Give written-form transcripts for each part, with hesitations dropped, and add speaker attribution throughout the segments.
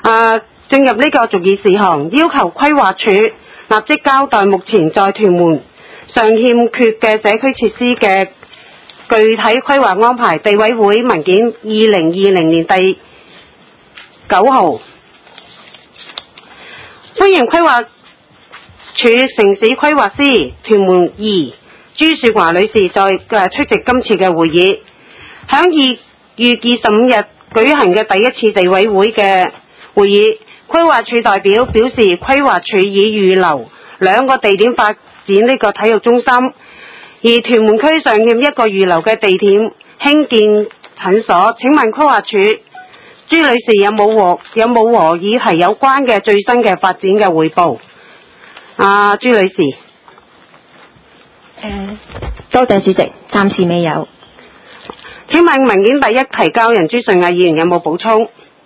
Speaker 1: 進入呢個逐議事項，要求規劃署立即交代目前在屯門尚欠缺嘅社區設施嘅具體規劃安排。地委會文件2020年第9號。歡迎規劃署城市規劃師屯門2朱雪華女士在出席今次嘅會議。響2月25日舉行嘅第一次地委會嘅會議，規劃署代表表示，規劃署已預留2個地點發展呢個體育中心，而屯門區尚欠一個預留嘅地點興建診所。請問規劃署朱女士有冇和議題有關嘅最新嘅發展嘅匯報？朱女士。
Speaker 2: 多謝主席，暫時未有。
Speaker 1: 請問文件第一提交人朱順亞議員有冇補充？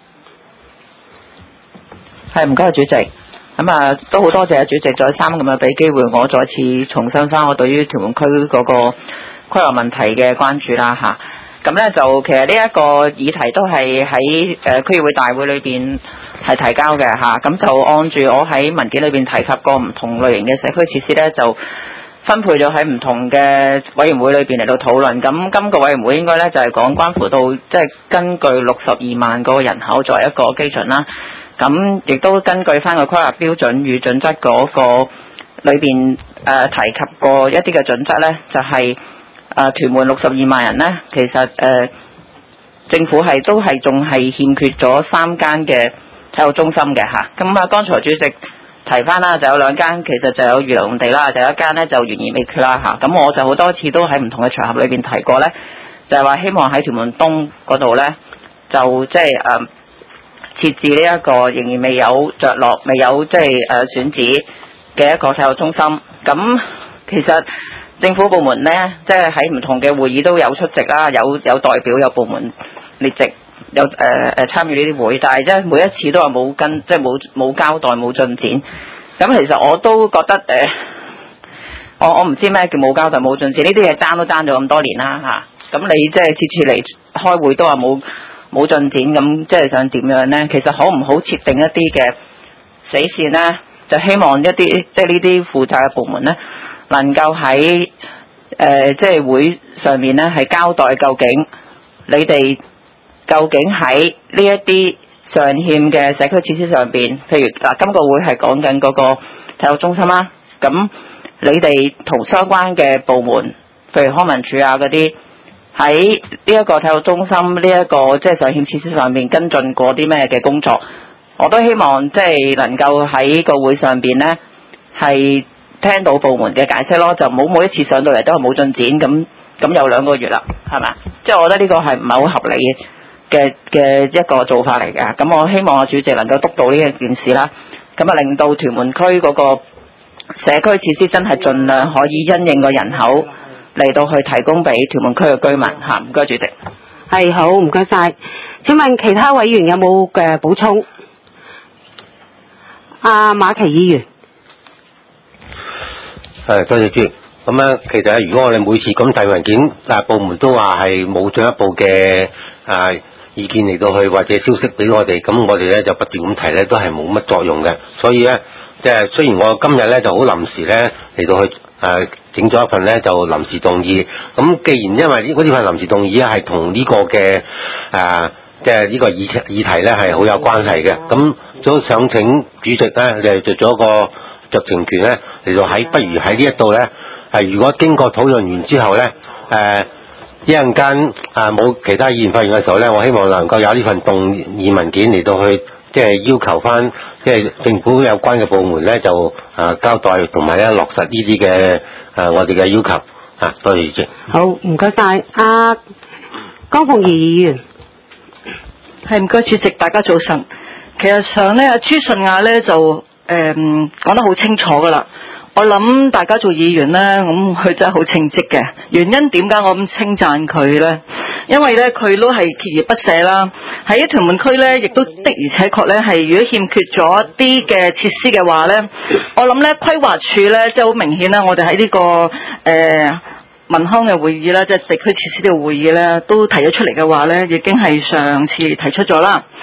Speaker 3: 係，唔該主席。都好多謝主席再三咁樣俾機會我再次重申翻我對於屯門區嗰個規劃問題嘅關注啦嚇。咁咧就其實呢一個議題都係喺區議會大會裏邊係提交嘅嚇。咁就按住我喺文件裏邊提及過唔同類型嘅社區設施咧，就分配咗喺唔同嘅委員會裏邊嚟到討論。咁今個委員會應該咧就係講關乎到即係根據62萬個人口作為一個基準啦。咁亦都根據翻個規劃標準與準則嗰個裏邊提及過一啲嘅準則咧，就係屯門62萬人咧，其實政府係都係仲係欠缺咗3間嘅體育中心嘅嚇。咁剛才主席提翻啦，就有2間其實就有預留用地啦，就有一間咧就懸而未決啦嚇。咁我就好多次都喺唔同嘅場合裏邊提過咧，就係話希望喺屯門東嗰度咧，就即係設置呢一個仍然未有着落、未有即係選址嘅一個體育中心。咁其實政府部門咧，即係喺唔同嘅會議都有出席啦，有代表有部門列席，有參與呢啲會，但係即係每一次都話冇跟，即係冇交代冇進展。咁其實我都覺得我唔知咩叫冇交代冇進展，呢啲嘢爭都爭咗咁多年啦嚇。咁你即係次次嚟開會都話冇進展，咁即係想點樣呢？其實可唔好設定一啲嘅死線呢？就希望一啲即係呢啲負責嘅部門呢，能夠喺即係會上面呢係交代究竟你哋究竟喺呢一啲尚欠嘅社區設施上邊，譬如今個會係講緊嗰個體育中心啦，咁你哋同相關嘅部門，譬如康文署啊嗰啲，喺呢一個體育中心呢一個即係尚欠設施上面跟進過啲咩嘅工作，我都希望即係能夠喺個會上邊呢係聽到部門嘅解釋咯，就唔好每一次上到嚟都係冇進展，咁有2個月啦，係咪？即係我覺得呢個係唔係好合理嘅一個做法嚟嘅。咁我希望主席能夠督導呢一件事啦，咁令到屯門區嗰個社區設施真係盡量可以因應個人口嚟到去提供俾屯門區嘅居民嚇。唔該主席。
Speaker 1: 係，好，唔該晒。請問其他委員有冇嘅補充？馬琪議員。
Speaker 4: 多謝主席。咁咧，其實如果我哋每次咁遞文件，部門都話係冇進一步嘅意見嚟到去或者消息俾我哋，咁我哋咧就不斷咁提咧，都係冇乜作用嘅。所以咧，即係雖然我今日咧就好臨時咧嚟到去整咗一份咧就臨時動議。咁既然因為嗰份臨時動議係同呢個嘅即係呢個議題咧係好有關係嘅，咁都想請主席咧就做咗個酌情權咧嚟到不如喺呢一度咧如果經過討論完之後咧一陣間冇其他議員發言嘅時候咧，我希望能夠有呢份動議文件嚟到去即係要求翻即係政府有關嘅部門咧就交代同埋咧落實呢啲嘅我哋嘅要求多謝主席。
Speaker 1: 好，唔該晒。江鳳儀議員。
Speaker 5: 係，唔該主席，大家早晨。其實上咧朱順亞咧就講得好清楚噶啦。我諗大家做議員咧，咁佢真係好稱職嘅。原因點解我咁稱讚佢咧？因為咧佢都係鍥而不捨啦。喺屯門區咧，亦都的而且確咧係如果欠缺咗一啲嘅設施嘅話咧，我諗咧規劃署咧即係好明顯啦。我哋喺呢個民康嘅會議咧，即係地區設施呢個會議咧，都提咗出嚟嘅話咧，已經係上次提出咗啦。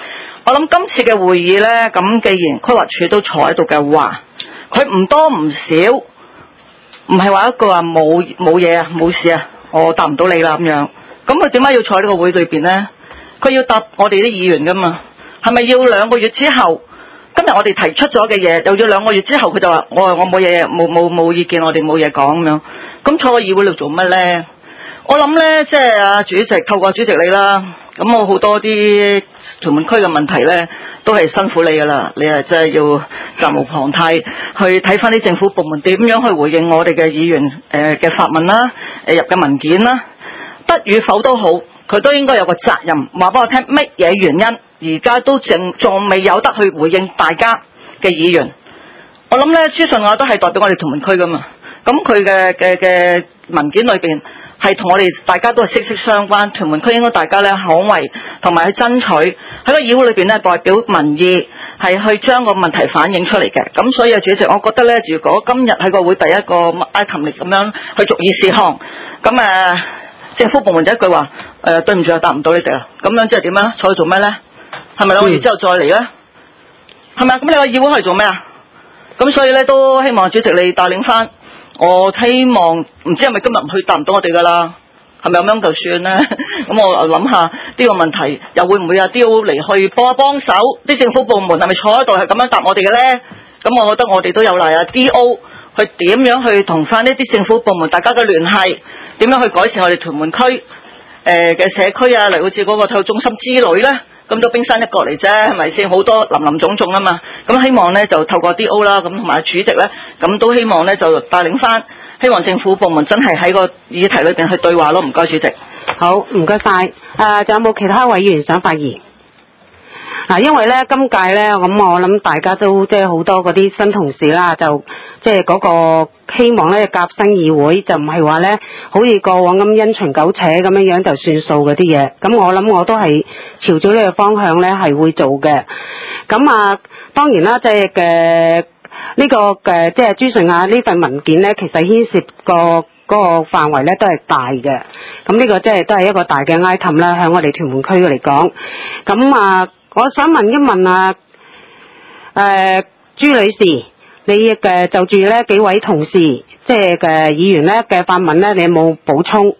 Speaker 5: 我諗今次嘅會議呢，咁既然規劃署都坐喺度嘅話，佢唔多唔少，唔係話一個話冇嘢啊，冇事啊，我答唔到你啦咁樣。咁佢點解要坐喺呢個會裏邊呢？佢要答我哋啲議員噶嘛？係咪要2個月之後？今日我哋提出咗嘅嘢，又要2個月之後，佢就話我冇嘢，冇意見，我哋冇嘢講咁樣。咁坐喺議會度做乜呢？我諗呢，即係啊主席透過主席你啦，咁我好多啲屯門區嘅問題呢，都係辛苦你噶啦，你係真係要責無旁貸去睇翻啲政府部門點樣去回應我哋嘅議員嘅發問啦，入嘅文件啦，得與否都好，佢都應該有個責任話俾我聽乜嘢原因，而家都仲未有得去回應大家嘅議員。我諗呢，朱順亞都係代表我哋屯門區噶嘛，咁佢嘅文件裏邊係同我哋大家都係息息相關，屯門區應該大家咧捍衛同埋去爭取喺個議會裏邊咧代表民意，係去將個問題反映出嚟嘅。咁所以啊，主席，我覺得咧，如果今日喺個會第一個item咁樣去逐議事項，咁政府部門就一句話對唔住啊，答唔到你哋啦。咁樣即係點啊？坐去做咩咧？係咪2個月之後再嚟咧？係咪啊？咁你個議會去做咩啊？咁所以咧都希望主席你帶領翻。我希望唔知係咪今日去答唔到我哋噶啦，係咪咁樣就算咧？咁我諗下呢個問題又會唔會有啲嚟去幫手？啲政府部門係咪坐喺度係咁樣答我哋嘅咧？咁我覺得我哋都有嚟啊 DO 去點樣去同翻呢啲政府部門大家嘅聯繫，點樣去改善我哋屯門區嘅社區啊，嚟好似嗰個體育中心之類咧。咁都冰山一角嚟啫，係咪先？好多林林總總啊嘛。咁希望咧就透過 DO 啦，咁同埋主席咧，咁都希望咧就帶領翻，希望政府部門真係喺個議題裏邊去對話咯。唔該，主席。
Speaker 1: 好，唔該晒。仲有冇其他委員想發言？因為咧今屆咧，咁我諗大家都即係好多嗰啲新同事啦，就即係嗰個希望咧夾新議會，就唔係話咧好似過往咁因循苟且咁樣就算數嗰啲嘢。咁我諗我都係朝住呢個方向咧係會做嘅。咁當然啦，即係呢個即係朱順亞呢份文件咧，其實牽涉嗰個範圍咧都係大嘅。咁呢個即係都係一個大嘅 item 啦，向我哋屯門區嚟講。咁我想問一問朱女士，你就住呢幾位同事，即係嘅議員咧嘅發問咧，你有冇補充？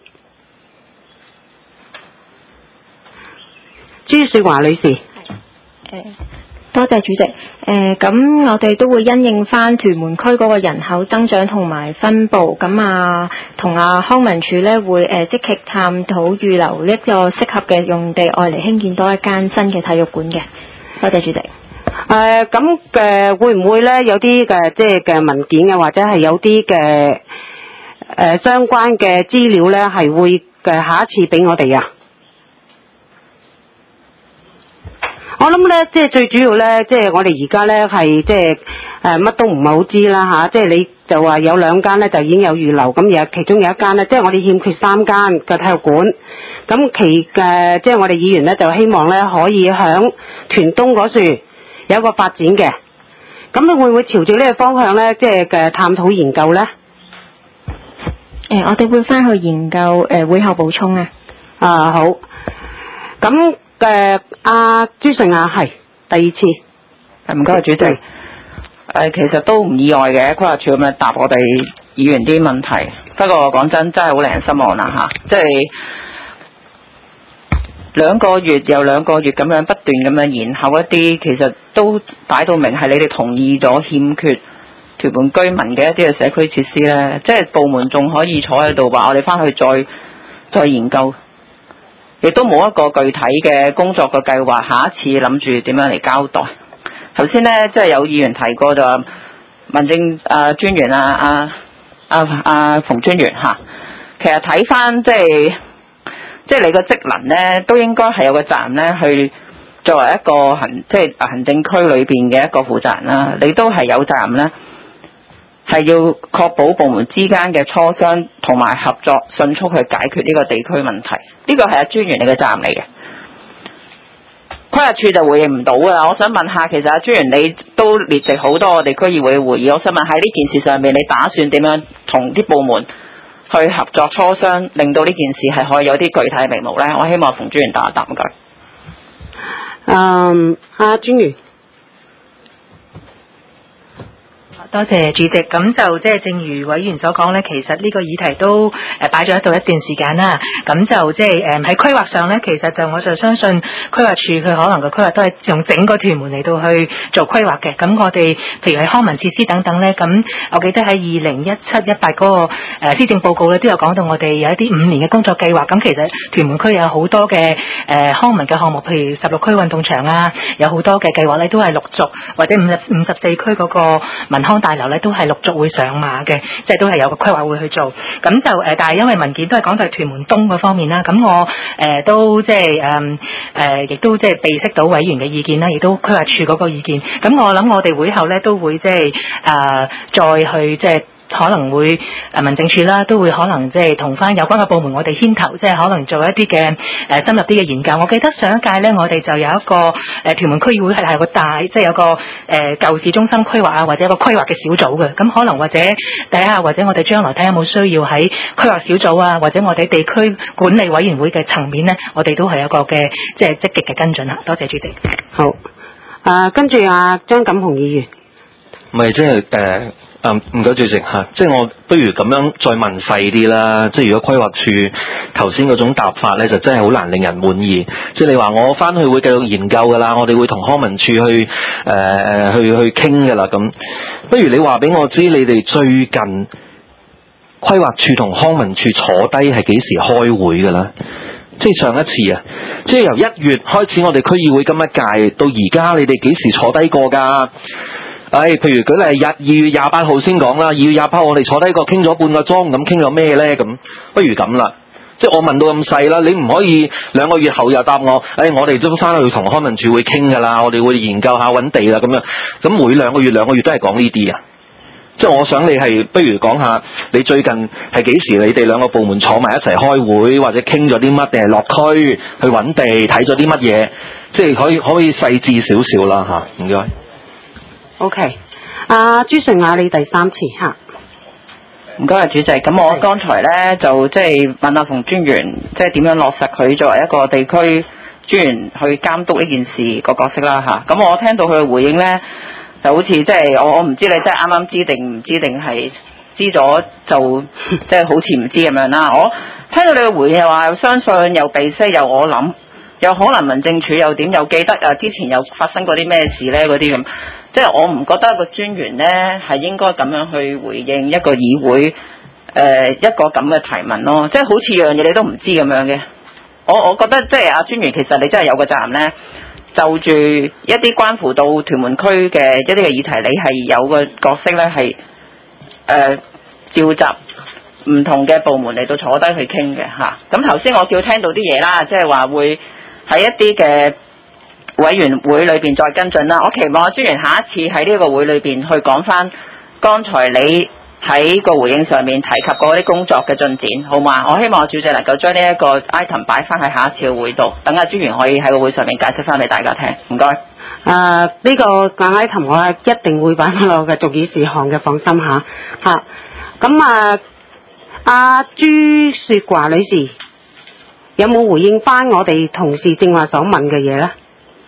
Speaker 1: 朱雪華女士。
Speaker 2: 多謝主席。咁我哋都會因應翻屯門區嗰個人口增長同埋分佈，咁同康文署咧會積極探討預留一個適合嘅用地，愛嚟興建多一間新嘅體育館嘅。多謝主席。咁
Speaker 1: 會唔會咧有啲嘅即係嘅文件嘅，或者係有啲嘅相關嘅資料咧，係會下一次俾我哋啊？我諗咧，即係最主要咧，即係我哋而家咧係即係乜都唔係好知啦吓，即係你就話有2間咧就已經有預留，咁其中有一間咧，即係我哋欠缺3間嘅體育館，咁即係我哋議員咧就希望咧可以響屯東嗰處有一個發展嘅，咁你會唔會朝住呢個方向咧，即係嘅探討研究咧？
Speaker 2: 我哋會翻去研究會後補充啊。
Speaker 1: 好，咁。朱順亞係第2次，
Speaker 3: 唔該主席。其實都唔意外嘅，規劃署咁樣答我哋議員啲問題。不過講真係好令人失望啦即係2個月又2個月咁樣不斷咁樣延後一啲，其實都擺到明係你哋同意咗欠缺屯門居民嘅一啲嘅社區設施咧，即係部門仲可以坐喺度話我哋翻去再研究。亦都冇一個具體嘅工作嘅計劃，下一次諗住點樣嚟交代。頭先呢，即係有議員提過就民政專員馮專員其實睇翻即係你個職能呢，都應該係有個責任呢，去作為一個行政區裏邊嘅一個負責人啦，你都係有責任呢，係要確保部門之間嘅磋商同埋合作，迅速去解決呢個地區問題。呢個係專員你嘅責任嚟嘅，規劃處就回應唔到啊！我想問下，其實專員你都列席好多我哋區議會會議，我想問喺呢件事上面，你打算點樣同啲部門去合作磋商，令到呢件事係可以有啲具體嘅眉目呢？我希望馮專員答一答，唔該。
Speaker 1: 專員。
Speaker 6: 多謝主席，咁就即係正如委員所講咧，其實呢個議題都擺咗喺度一段時間啦。咁就即係喺規劃上咧，其實就我就相信規劃處佢可能個規劃都係用整個屯門嚟到去做規劃嘅。咁我哋譬如喺康文設施等等咧，咁我記得喺2017-18嗰個施政報告咧都有講到我哋有一啲5年嘅工作計劃。咁其實屯門區有好多嘅康文嘅項目，譬如16區運動場啊，有好多嘅計劃咧都係陸續或者54區嗰個民康大樓咧都係陸續會上馬嘅，即係都係有個規劃會去做。咁就但係因為文件都係講到屯門東嗰方面啦，咁我都即係亦都即係備悉到委員嘅意見啦，亦都規劃處嗰個意見。咁我諗我哋會後咧都會即係再去即係。可能會民政處啦，都會可能即係同翻有關嘅部門，我哋牽頭，即係可能做一啲嘅深入啲嘅研究。我記得上一屆咧，我哋就有一個屯門區議會係有個大，即係有個舊市中心規劃啊，或者一個規劃嘅小組嘅。咁可能或者睇下，或者我哋將來睇下有冇需要喺規劃小組啊，或者我哋地區管理委員會嘅層面咧，我哋都係有一個嘅即係積極嘅跟進啦。多謝主席。
Speaker 1: 好，跟住張錦雄議員。
Speaker 7: 唔係即係唔該主席嚇，即係我不如咁樣再問細啲啦。即係如果規劃處頭先嗰種答法咧，就真係好難令人滿意。即係你話我翻去會繼續研究㗎啦，我哋會同康文處去去傾㗎啦。咁不如你話俾我知，你哋最近規劃處同康文處坐低係幾時開會㗎啦？即係上一次啊，即係由1月開始，我哋區議會今一屆到而家，你哋幾時坐低過㗎？譬如舉例2月28號先講啦，2月28號我哋坐低過傾咗半個鐘，咁傾咗咩呢？咁不如咁啦，即係我問到咁細啦，你唔可以2個月後又答我，我哋都翻去同康文署會傾㗎啦，我哋會研究下揾地啦咁樣，咁每2個月都係講呢啲啊。即係我想你係不如講下你最近係幾時你哋2個部門坐埋一齊開會，或者傾咗啲乜，定係落區去揾地睇咗啲乜嘢，即係可以細緻少少啦嚇，唔該。
Speaker 1: OK，朱瑞雅你第3次嚇。
Speaker 3: 唔該主席，咁我剛才咧就即係問阿馮專員，即係點樣落實佢作為一個地區專員去監督呢件事個角色啦嚇。咁我聽到佢嘅回應咧，就好似即係我唔知你真係啱啱知定唔知，定係知咗就即係好似唔知咁樣啦。我聽到你嘅回應話，又相信又備悉又我諗，有可能民政處又點又記得之前又發生過啲咩事咧嗰啲咁。即係我唔覺得一個專員咧係應該咁樣去回應一個議會一個咁嘅提問咯，即係好似樣嘢你都唔知咁樣嘅。我覺得即係阿專員其實你真係有個責任咧，就住一啲關乎到屯門區嘅一啲嘅議題，你係有個角色咧係召集唔同嘅部門嚟到坐低去傾嘅嚇。咁頭先我叫聽到啲嘢啦，即係話會喺一啲嘅委員會裏邊再跟進啦。我期望阿專員下一次喺呢個會裏邊去講翻剛才你喺個回應上面提及過啲工作嘅進展，好嘛？我希望主席能夠將呢一個 item 擺翻喺下一次嘅會度，等阿專員可以喺個會上面解釋翻俾大家聽。唔該。
Speaker 1: 呢個 item 我係一定會擺翻落嘅續議事項嘅，放心嚇。咁阿朱雪華女士有冇回應翻我哋同事正話所問嘅嘢呢？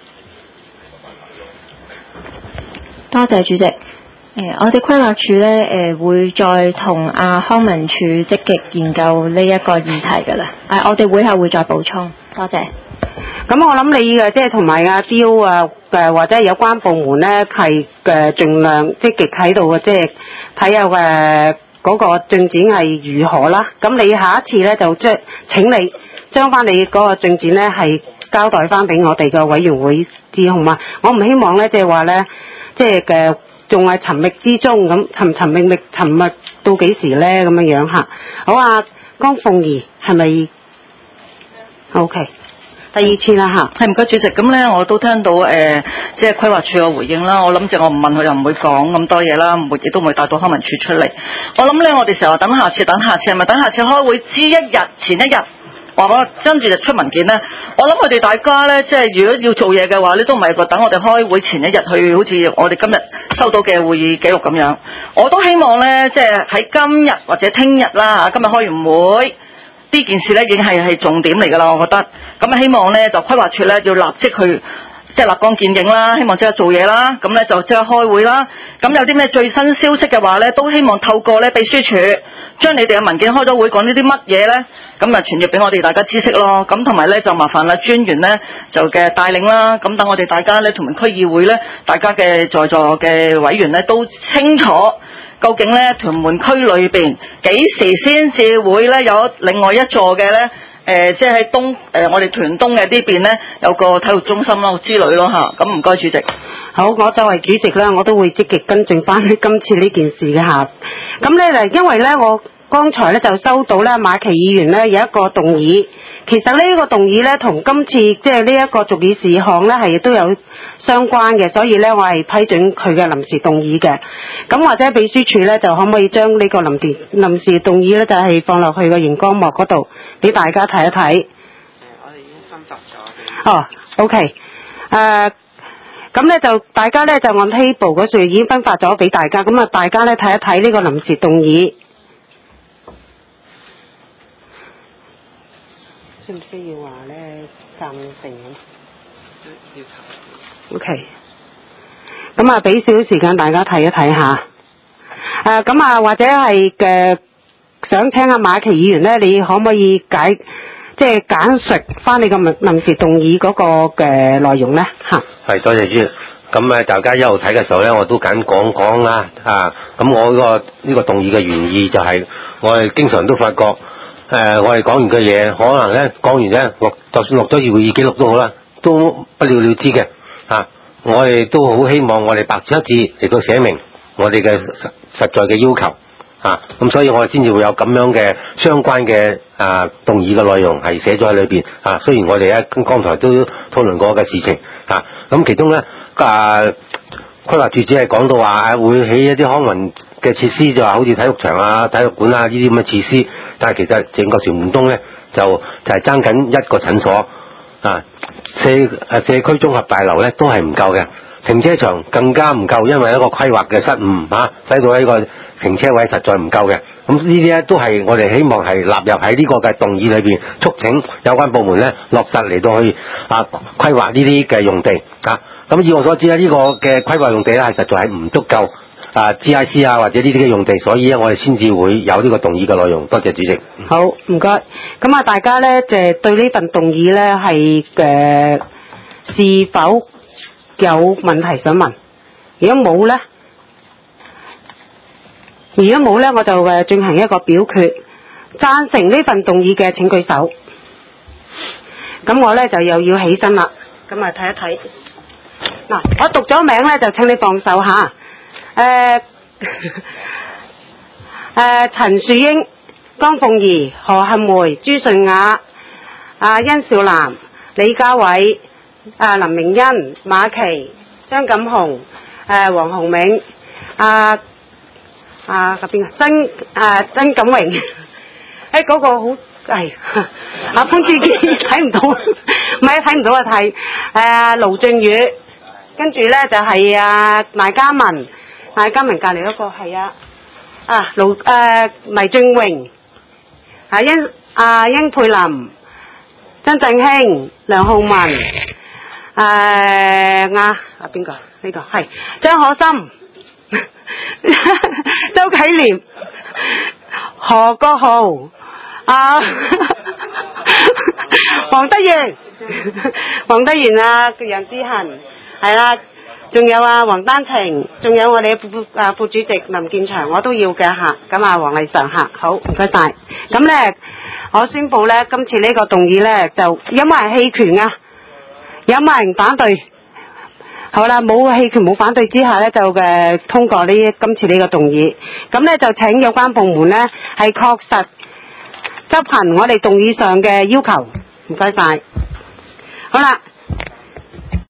Speaker 2: 多謝主席。我哋規劃處咧會再同康文署積極研究呢一個議題㗎啦。我哋會後會再補充。多謝。
Speaker 1: 咁我諗你即係同埋阿刁或者有關部門咧係盡量積極喺度嘅，即係睇下嗰個進展係如何啦。咁你下一次咧就請你將翻你嗰個進展咧係交代翻俾我哋嘅委員會知，好嘛？我唔希望咧即係話咧即係仲係尋覓之中咁尋覓到幾時咧咁樣嚇。好啊，江鳳儀係咪 OK？第2次啦嚇。
Speaker 5: 係唔該主席，咁咧我都聽到即係規劃處嘅回應啦。我諗住我唔問佢就唔會講咁多嘢啦，亦都唔會帶到康文署出嚟。我諗咧我哋成日等下次，係咪等下次開會之前一日話我跟住就出文件咧？我諗佢哋大家咧，即係如果要做嘢嘅話咧，都唔係等我哋開會前一日去，好似我哋今日收到嘅會議記錄咁樣。我都希望咧，即係喺今日或者聽日啦，今日開完會呢件事咧已經係重點嚟㗎啦，我覺得。咁希望咧就規劃處咧要立即去即係立竿見影啦，希望即刻做嘢啦，咁咧就即刻開會啦。咁有啲咩最新消息嘅話咧，都希望透過咧秘書處將你哋嘅文件開咗會講呢啲乜嘢咧，咁啊傳閱俾我哋大家知悉咯。咁同埋咧就麻煩啦專員咧就嘅帶領啦，咁等我哋大家咧屯門區議會咧，大家嘅在座嘅委員咧都清楚究竟咧屯門區裏邊幾時先至會咧有另外一座嘅咧？即係喺東我哋屯東嘅呢邊咧有個體育中心咯之類咯嚇，咁唔該主席。
Speaker 1: 好，我作為主席啦，我都會積極跟進翻今次呢件事嘅嚇。咁咧因為咧我剛才咧就收到咧馬琪議員咧有一個動議，其實呢個動議咧同今次即係呢一個續議事項咧係都有相關嘅，所以咧我係批准佢嘅臨時動議嘅。咁或者秘書處咧就可唔可以將呢個臨時動議咧就係放落去個熒光幕嗰度俾大家睇一睇。
Speaker 3: 我哋已經分發咗。
Speaker 1: 哦 ，OK， 咁咧就大家咧就按 table 嗰處已經分發咗俾大家，咁啊大家咧睇一睇呢個臨時動議，需唔需要話咧暫停咁 ？OK， 咁啊俾少少時間大家睇一睇下，咁啊或者係想請阿馬琪議員咧，你可唔可以即係簡述翻你個臨時動議嗰個嘅內容咧嚇？
Speaker 4: 係，多謝主席。咁大家一路睇嘅時候咧，我都緊講啦咁我呢個動議嘅原意就係、我哋經常都發覺我哋講完嘅嘢，可能咧講完咧就算落咗會議記錄都好啦，都不了了之嘅我哋都好希望我哋白紙一字嚟到寫明我哋嘅實在嘅要求咁所以我哋先至會有咁樣嘅相關嘅動議嘅內容係寫咗喺裏邊雖然我哋咧剛才都討論過嘅事情咁其中咧規劃處只係講到話會起一啲康文嘅設施，就話好似體育場體育館呢啲咁嘅設施，但係其實整個屯門東咧就係爭緊一個診所社區綜合大樓咧都係唔夠嘅，停車場更加唔夠，因為一個規劃嘅失誤使到呢個停車位實在唔夠嘅。咁呢啲咧都係我哋希望係納入喺呢個嘅動議裏邊，促請有關部門咧落實嚟到去規劃呢啲嘅用地咁以我所知咧，呢個嘅規劃用地咧係實在係唔足夠GIC 或者呢啲嘅用地，所以咧我哋先至會有呢個動議嘅內容。多謝主席。
Speaker 1: 好，唔該。咁大家咧就對呢份動議咧係是否有問題想問？如果冇咧，我就進行一個表決，贊成呢份動議嘅請舉手。咁我咧就又要起身啦，咁睇一睇。嗱，我讀咗名咧就請你放手下。陳樹英、江鳳儀、何杏梅、朱順雅、殷少南、李家偉、林明欣、馬琪、張錦雄、黃洪銘、曾錦榮，嗰個好潘志堅睇唔到，唔係睇唔到係盧俊宇，跟住咧就係賴嘉文隔離嗰個係黎俊榮、殷佩琳、曾振興、梁浩文、邊個？呢個係張可心、周啟廉、何國豪、黃德源、楊志恒，係啦。仲有黃丹晴，仲有我哋副主席林建祥，我都要嘅咁黃麗常好，唔該晒。咁咧，我宣布咧，今次呢個動議咧，就有冇人棄權啊？有冇人反對？好啦，冇棄權冇反對之下咧，就通過今次呢個動議。咁咧就請有關部門咧係確實執行我哋動議上嘅要求，唔該晒。好啦。